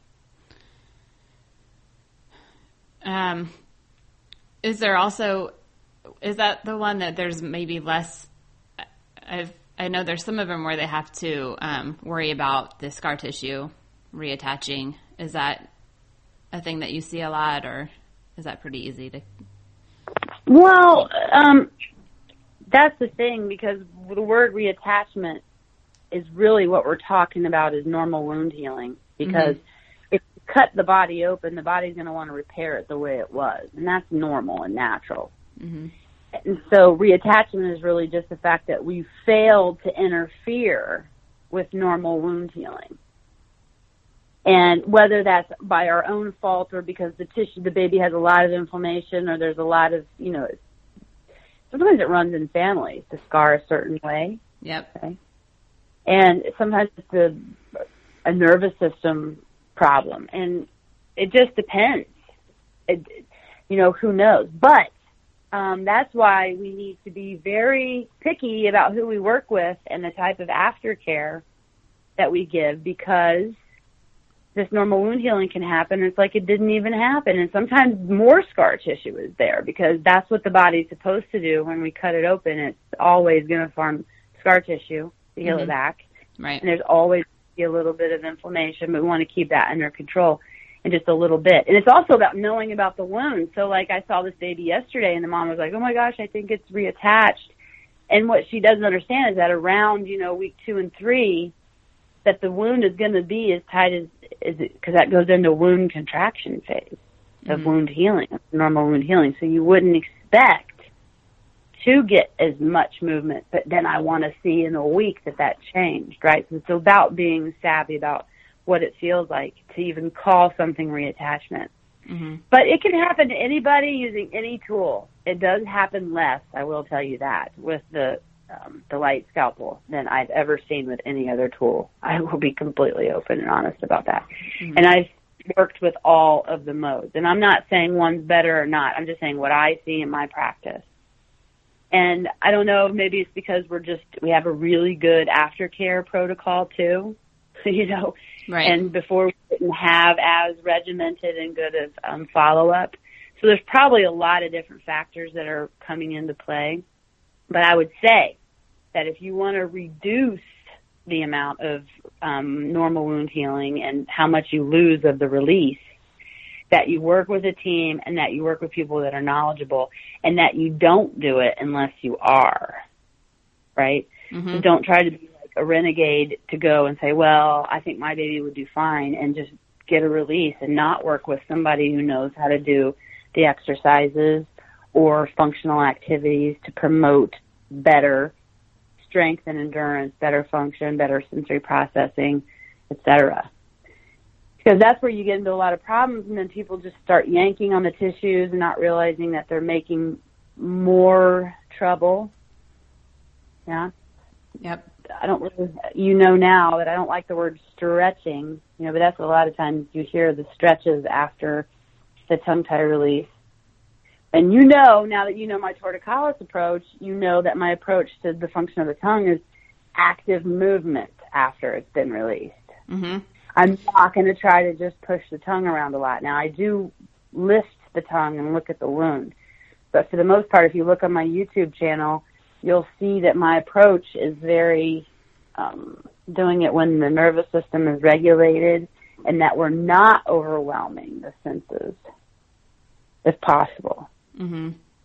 Is that the one that there's maybe less? I know there's some of them where they have to worry about the scar tissue reattaching. Is that a thing that you see a lot, or is that pretty easy to? Well, that's the thing, because the word reattachment is really what we're talking about is normal wound healing, because if you cut the body open, the body's going to want to repair it the way it was, and that's normal and natural. Mm-hmm. And so reattachment is really just the fact that we failed to interfere with normal wound healing. And whether that's by our own fault or because the baby has a lot of inflammation, or there's a lot of, sometimes it runs in families to scar a certain way. Yep. Okay? And sometimes it's a nervous system problem. And it just depends. Who knows? But that's why we need to be very picky about who we work with and the type of aftercare that we give, because this normal wound healing can happen. It's like it didn't even happen. And sometimes more scar tissue is there, because that's what the body's supposed to do when we cut it open. It's always going to form scar tissue to heal it back. Right. And there's always a little bit of inflammation, but we want to keep that under control in just a little bit. And it's also about knowing about the wound. So, like, I saw this baby yesterday, and the mom was like, oh, my gosh, I think it's reattached. And what she doesn't understand is that around, week 2 and 3, that the wound is going to be as tight as because that goes into wound contraction phase of wound healing, normal wound healing. So you wouldn't expect to get as much movement, but then I want to see in a week that changed, right? So it's about being savvy about what it feels like to even call something reattachment. Mm-hmm. But it can happen to anybody using any tool. It does happen less, I will tell you that, with the light scalpel than I've ever seen with any other tool. I will be completely open and honest about that. Mm-hmm. And I've worked with all of the modes. And I'm not saying one's better or not. I'm just saying what I see in my practice. And I don't know, maybe it's because we have a really good aftercare protocol too, Right. And before we didn't have as regimented and good of follow-up. So there's probably a lot of different factors that are coming into play. But I would say that if you want to reduce the amount of normal wound healing and how much you lose of the release, that you work with a team and that you work with people that are knowledgeable, and that you don't do it unless you are, right? Mm-hmm. So don't try to be like a renegade to go and say, well, I think my baby would do fine, and just get a release and not work with somebody who knows how to do the exercises or functional activities to promote better strength and endurance, better function, better sensory processing, etc. Because that's where you get into a lot of problems, and then people just start yanking on the tissues and not realizing that they're making more trouble. Yeah? Yep. I don't really, now that I don't like the word stretching, but that's a lot of times you hear the stretches after the tongue tie release. And now that you know my torticollis approach, that my approach to the function of the tongue is active movement after it's been released. Mm-hmm. I'm not going to try to just push the tongue around a lot. Now, I do lift the tongue and look at the wound. But for the most part, if you look on my YouTube channel, you'll see that my approach is very doing it when the nervous system is regulated, and that we're not overwhelming the senses, if possible. Mm-hmm.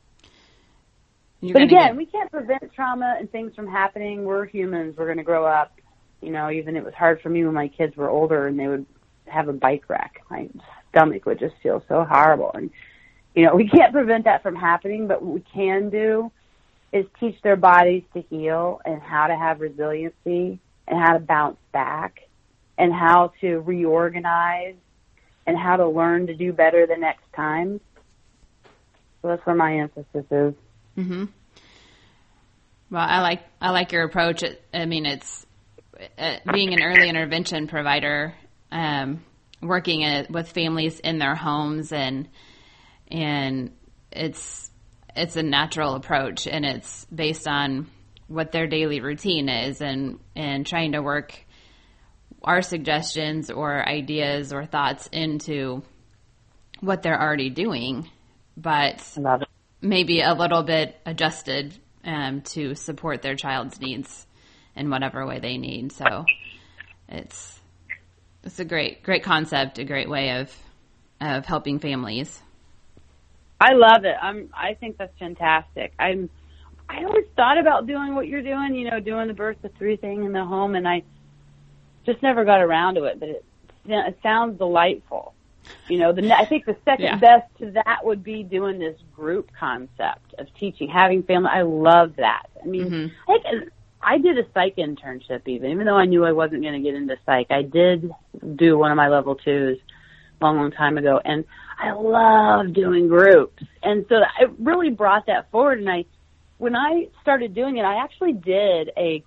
But again, we can't prevent trauma and things from happening. We're humans. We're going to grow up. Even it was hard for me when my kids were older and they would have a bike wreck. My stomach would just feel so horrible. And, we can't prevent that from happening, but what we can do is teach their bodies to heal and how to have resiliency and how to bounce back and how to reorganize and how to learn to do better the next time. So that's where my emphasis is. Mm-hmm. Well, I like your approach. I mean, it's being an early intervention provider, working with families in their homes, and it's a natural approach, and it's based on what their daily routine is, and trying to work our suggestions or ideas or thoughts into what they're already doing, but maybe a little bit adjusted to support their child's needs in whatever way they need. So it's a great concept, a great way of helping families. I love it. I think that's fantastic. I always thought about doing what you're doing, doing the birth to 3 thing in the home, and I just never got around to it, but it sounds delightful. I think the second best to that would be doing this group concept of teaching, having family. I love that. I mean, I did a psych internship even though I knew I wasn't going to get into psych. I did do one of my level 2s long time ago, and I love doing groups. And so I really brought that forward, and when I started doing it, I actually did a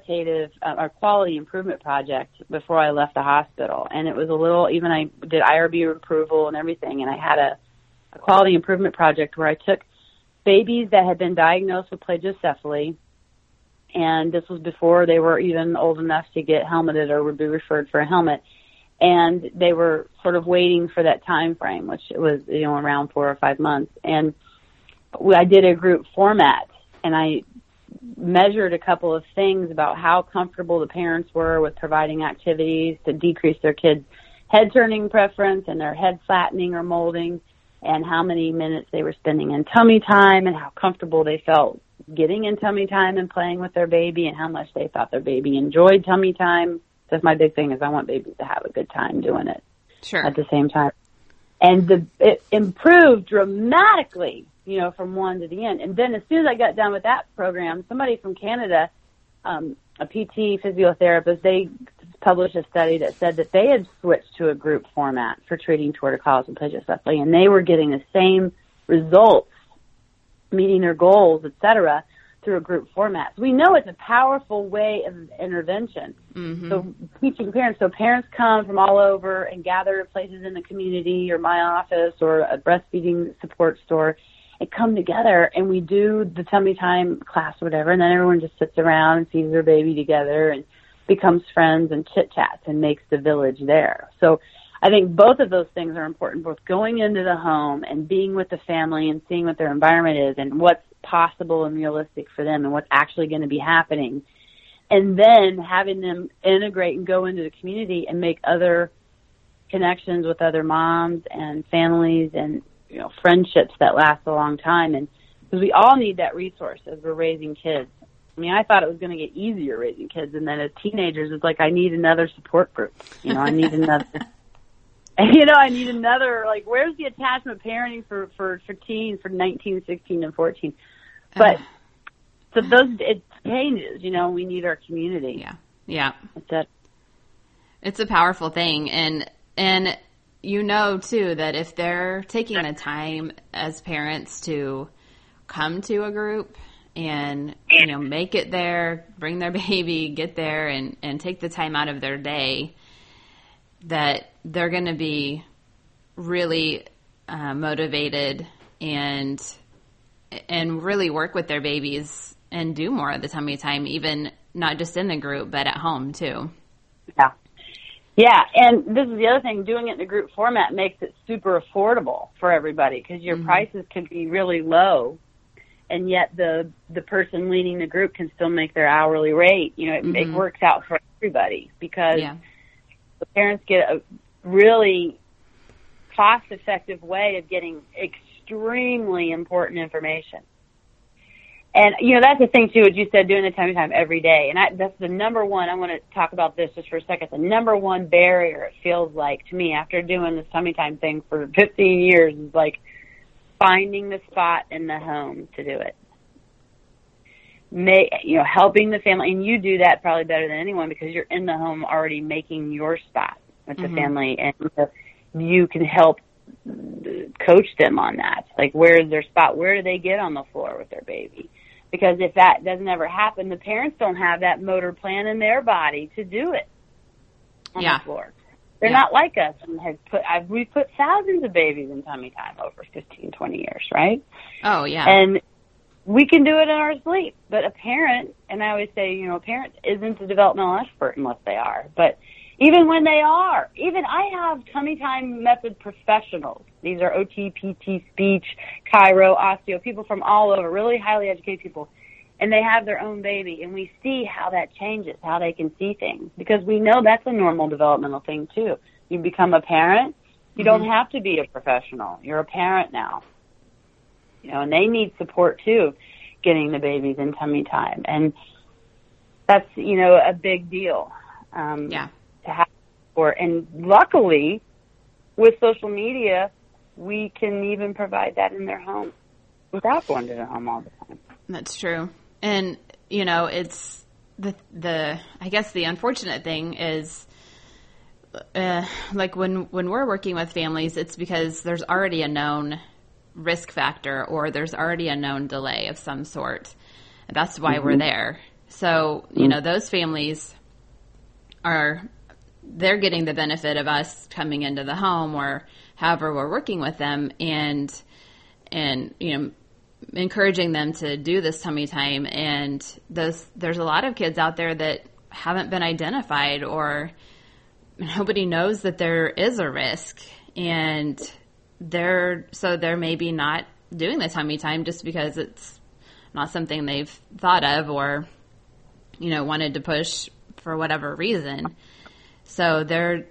quality improvement project before I left the hospital. And it was I did IRB approval and everything. And I had a quality improvement project where I took babies that had been diagnosed with plagiocephaly. And this was before they were even old enough to get helmeted or would be referred for a helmet. And they were sort of waiting for that time frame, which was, around 4 or 5 months. And I did a group format. And I measured a couple of things about how comfortable the parents were with providing activities to decrease their kids' head turning preference and their head flattening or molding, and how many minutes they were spending in tummy time and how comfortable they felt getting in tummy time and playing with their baby, and how much they thought their baby enjoyed tummy time. That's my big thing, is I want babies to have a good time doing it at the same time. And it improved dramatically, from one to the end. And then as soon as I got done with that program, somebody from Canada, a PT physiotherapist, they published a study that said that they had switched to a group format for treating torticollis and plagiocephaly, and they were getting the same results, meeting their goals, et cetera, through a group format. So we know it's a powerful way of intervention. Mm-hmm. So teaching parents, parents come from all over and gather at places in the community or my office or a breastfeeding support store and come together, and we do the tummy time class or whatever, and then everyone just sits around and sees their baby together and becomes friends and chit-chats and makes the village there. So I think both of those things are important, both going into the home and being with the family and seeing what their environment is and what's possible and realistic for them and what's actually going to be happening. And then having them integrate and go into the community and make other connections with other moms and families and friendships that last a long time. And because we all need that resource as we're raising kids. I mean, I thought it was going to get easier raising kids, and then as teenagers, it's like I need another support group. I need another. I need another. Like, where's the attachment parenting for teens for 19, 16, and 14? But so it changes. We need our community. Yeah. That's it. It's a powerful thing, and too, that if they're taking the time as parents to come to a group and, make it there, bring their baby, get there and take the time out of their day, that they're going to be really motivated and really work with their babies and do more of the tummy time, even not just in the group, but at home too. Yeah. Yeah, and this is the other thing, doing it in a group format makes it super affordable for everybody because your prices can be really low, and yet the person leading the group can still make their hourly rate. It works out for everybody because the parents get a really cost-effective way of getting extremely important information. And, that's the thing, too, what you said, doing the tummy time every day. And that's the number one, I want to talk about this just for a second, the number one barrier, it feels like, to me, after doing this tummy time thing for 15 years, is like, finding the spot in the home to do it. Helping the family, and you do that probably better than anyone because you're in the home already making your spot with the family, and you can help coach them on that. Like, where is their spot? Where do they get on the floor with their baby? Because if that doesn't ever happen, the parents don't have that motor plan in their body to do it on the floor. They're not like us. We've put thousands of babies in tummy time over 15, 20 years, right? Oh, yeah. And we can do it in our sleep. But a parent, and I always say, a parent isn't a developmental expert unless they are. But even when they are, even I have tummy time method professionals. These are OT, PT, speech, chiro, osteo, people from all over, really highly educated people. And they have their own baby, and we see how that changes, how they can see things. Because we know that's a normal developmental thing, too. You become a parent, you don't have to be a professional. You're a parent now. And they need support, too, getting the babies in tummy time. And that's, a big deal to have support. And luckily, with social media, we can even provide that in their home without going to their home all the time. That's true. And, it's I guess the unfortunate thing is, like when we're working with families, it's because there's already a known risk factor or there's already a known delay of some sort. That's why we're there. So, those families they're getting the benefit of us coming into the home or however we're working with them and encouraging them to do this tummy time. And there's a lot of kids out there that haven't been identified or nobody knows that there is a risk, and they're maybe not doing the tummy time just because it's not something they've thought of or wanted to push for whatever reason. So they're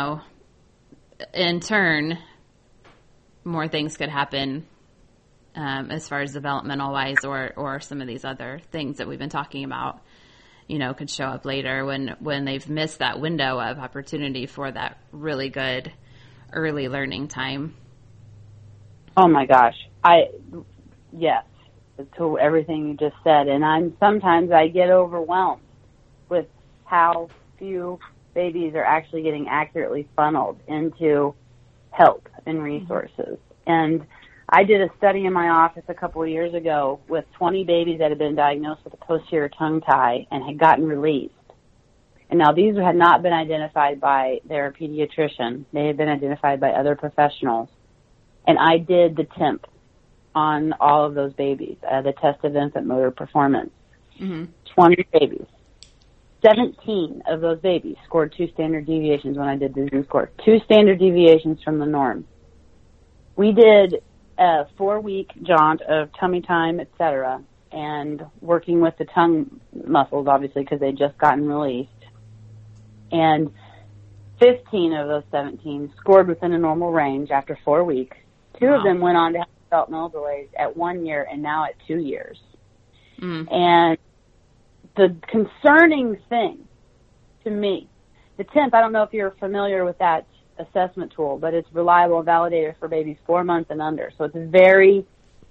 in turn more things could happen as far as developmental wise or some of these other things that we've been talking about, could show up later when they've missed that window of opportunity for that really good early learning time. Oh my gosh. Yes, to everything you just said. And sometimes I get overwhelmed with how few babies are actually getting accurately funneled into help and resources. And I did a study in my office a couple of years ago with 20 babies that had been diagnosed with a posterior tongue tie and had gotten released. And now these had not been identified by their pediatrician. They had been identified by other professionals. And I did the TIMP on all of those babies, the test of infant motor performance. 20 babies. 17 of those babies scored 2 standard deviations when I did the Zoom score. 2 standard deviations from the norm. We did a 4-week jaunt of tummy time, etc., and working with the tongue muscles, obviously, because they'd just gotten released. And 15 of those 17 scored within a normal range after 4 weeks. 2 of them went on to have developmental delays at 1 year and now at 2 years. And the concerning thing to me, the TIMP, I don't know if you're familiar with that assessment tool, but it's reliable and validated for babies 4 months and under. So it's very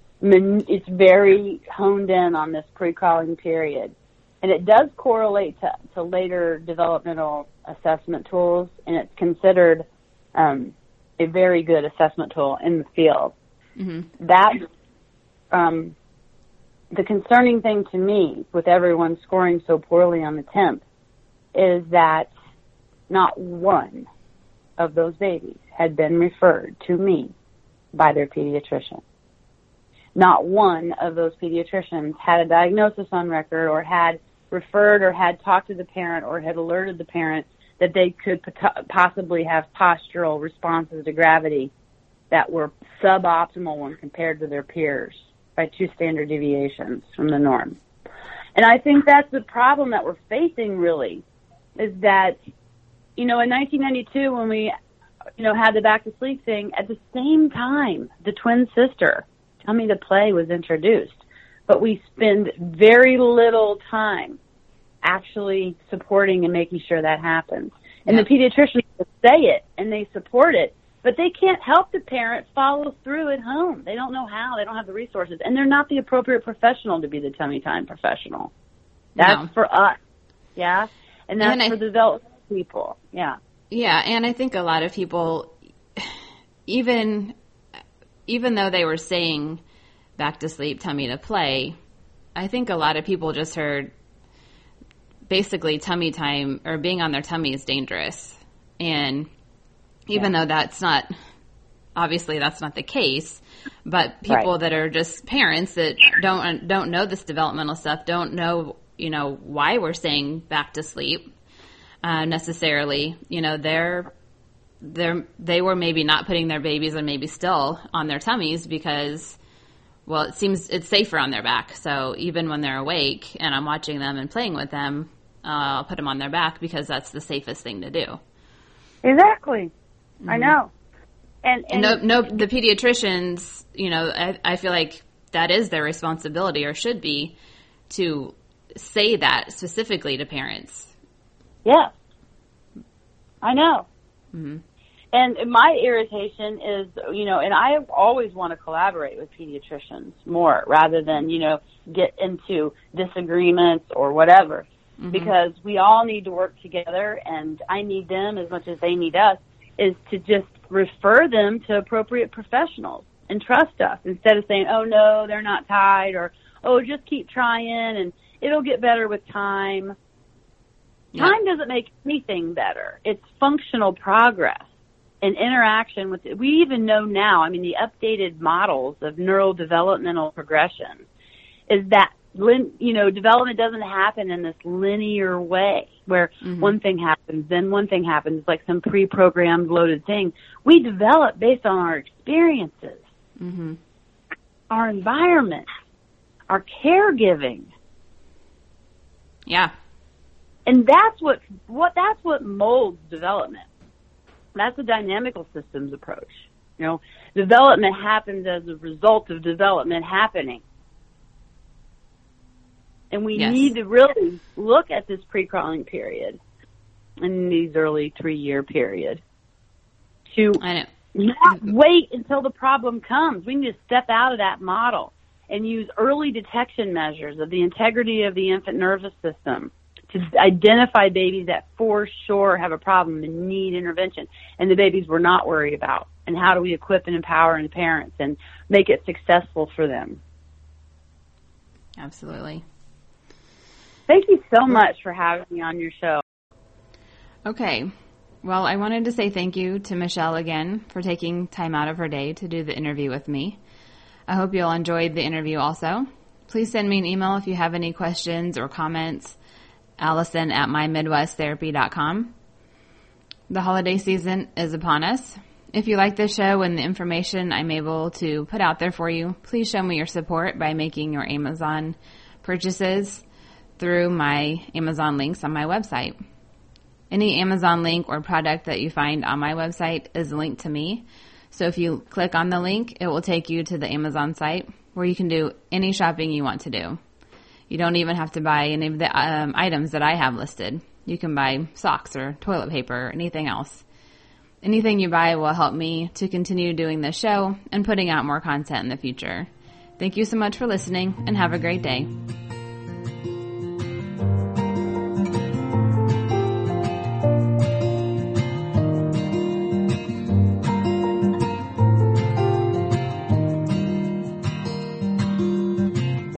honed in on this pre-crawling period. And it does correlate to later developmental assessment tools, and it's considered a very good assessment tool in the field. That the concerning thing to me with everyone scoring so poorly on the TIMP is that not one of those babies had been referred to me by their pediatrician. Not one of those pediatricians had a diagnosis on record or had referred or had talked to the parent or had alerted the parent that they could possibly have postural responses to gravity that were suboptimal when compared to their peers by 2 standard deviations from the norm. And I think that's the problem that we're facing, really, is that, in 1992 when we, had the back to sleep thing, at the same time, the twin sister, Tummy to Play, was introduced. But we spend very little time actually supporting and making sure that happens. And the pediatricians say it, and they support it, but but they can't help the parent follow through at home. They don't know how. They don't have the resources, and they're not the appropriate professional to be the tummy time professional. That's for us, yeah, and that's for developed people, yeah. Yeah, and I think a lot of people, even though they were saying back to sleep, tummy to play, I think a lot of people just heard basically tummy time or being on their tummy is dangerous. And even though that's not, obviously that's not the case, but people that are just parents that don't know this developmental stuff, don't know, why we're saying back to sleep necessarily, they were maybe not putting their babies and maybe still on their tummies because, well, it seems it's safer on their back. So even when they're awake and I'm watching them and playing with them, I'll put them on their back because that's the safest thing to do. Exactly. Mm-hmm. I know. And the pediatricians, I feel like that is their responsibility or should be to say that specifically to parents. Yeah. I know. Mm-hmm. And my irritation is, and I always want to collaborate with pediatricians more rather than, get into disagreements or whatever. Mm-hmm. Because we all need to work together, and I need them as much as they need us, is to just refer them to appropriate professionals and trust us instead of saying, oh, no, they're not tied, or, oh, just keep trying, and it'll get better with time. Yeah. Time doesn't make anything better. It's functional progress and interaction with it. We even know now, the updated models of neurodevelopmental progression is that development doesn't happen in this linear way where one thing happens, then one thing happens. It's like some pre-programmed loaded thing. We develop based on our experiences, our environment, our caregiving. Yeah. And that's what molds development. That's the dynamical systems approach. Development happens as a result of development happening. And we need to really look at this pre-crawling period and these early 3-year period to not wait until the problem comes. We need to step out of that model and use early detection measures of the integrity of the infant nervous system to identify babies that for sure have a problem and need intervention, and the babies we're not worried about. And how do we equip and empower the parents and make it successful for them? Absolutely. Thank you so much for having me on your show. Okay. Well, I wanted to say thank you to Michelle again for taking time out of her day to do the interview with me. I hope you'll enjoy the interview also. Please send me an email if you have any questions or comments. Allison@mymidwesttherapy.com. The holiday season is upon us. If you like this show and the information I'm able to put out there for you, please show me your support by making your Amazon purchases through my Amazon links on my website. Any Amazon link or product that you find on my website is linked to me. So if you click on the link, it will take you to the Amazon site where you can do any shopping you want to do. You don't even have to buy any of the items that I have listed. You can buy socks or toilet paper or anything else. Anything you buy will help me to continue doing this show and putting out more content in the future. Thank you so much for listening, and have a great day.